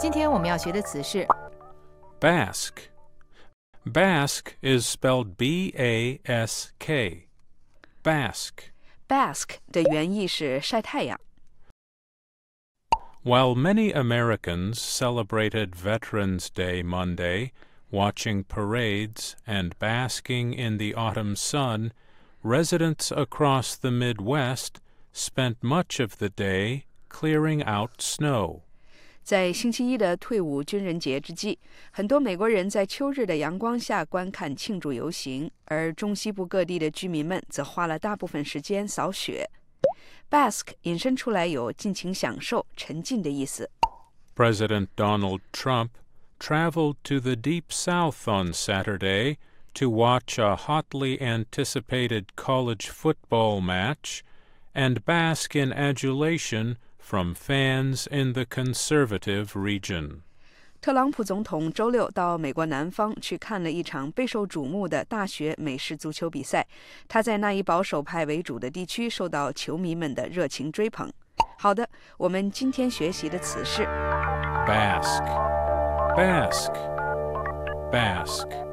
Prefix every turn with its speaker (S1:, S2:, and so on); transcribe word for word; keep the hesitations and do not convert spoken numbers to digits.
S1: 今天我们要学的词是
S2: Bask. Bask is spelled B A S K. Bask.
S3: Bask 的原意是晒太阳。
S2: While many Americans celebrated Veterans Day Monday, watching parades and basking in the autumn sun, residents across the Midwest spent much of the day clearing out snow.
S3: 在星期一的退伍军人节之际，很多美国人在秋日的阳光下观看庆祝游行，而中西部各地的居民们则花了大部分时间扫雪。Bask 引申出来有尽情享受、沉浸的意思。
S2: President Donald Trump traveled to the Deep South on Saturday to watch a hotly anticipated college football match and bask in adulation from fans in the conservative region.
S3: 特朗普总统周六到美国南方去看了一场备受瞩目的大学美式足球比赛，他在那一保守派为主的地区受到球迷们的热情追捧。好的，我们今天学习的词是
S2: Bask. Bask. Bask.